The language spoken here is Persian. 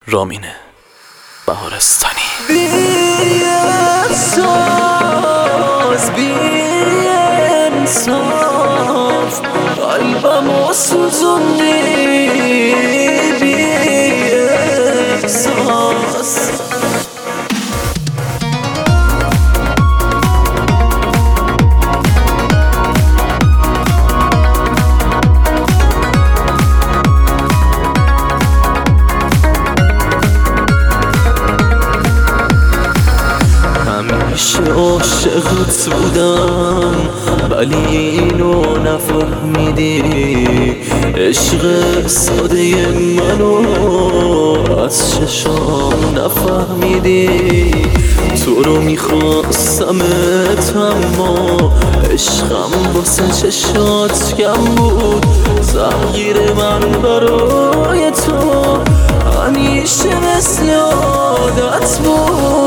رامین بهارستانی. بی‌احساس بی‌انصاف قلبمو سوزوندی، بی‌احساس همیشه عاشقت بودم ولی اینو نفهمیدی، عشق ساده منو از چشام نفهمیدی. تو رو میخواستمت اما عشقم واسه چشات کم بود، تغییر من برای تو همیشه مثل عادت بود.